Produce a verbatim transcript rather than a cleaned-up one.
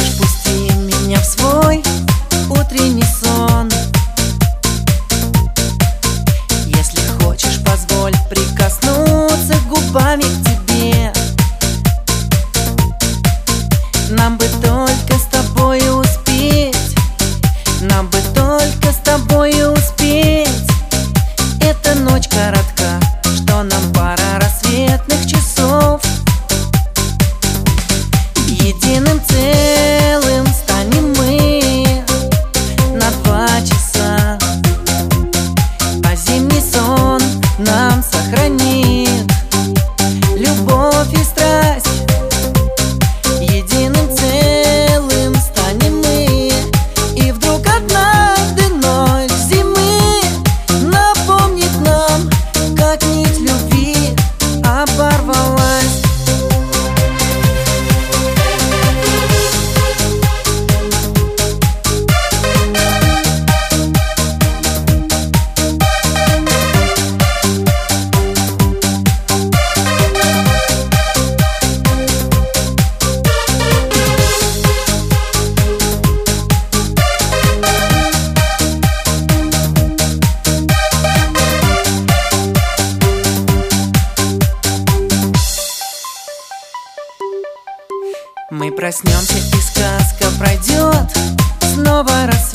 Впусти меня в свой утренний сон. Если хочешь, позволь прикоснуться губами к тебе. Нам бы только с тобой успеть, нам бы только с тобой успеть. Эта ночь коротка, что нам пара рассветных часов. Единым целым станем мы на два часа, а зимний сон нам сохранит любовь и страсть. Единым целым станем мы, и вдруг однажды ночь зимы напомнит нам, как нить любви оборвалась. Мы проснемся, и сказка пройдет, снова рассвет.